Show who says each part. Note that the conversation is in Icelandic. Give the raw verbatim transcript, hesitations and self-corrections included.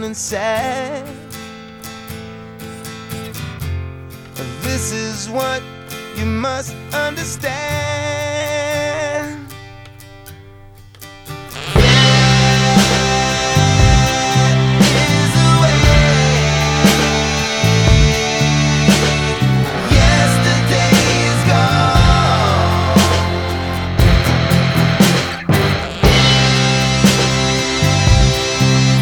Speaker 1: and sad. This is what you must understand.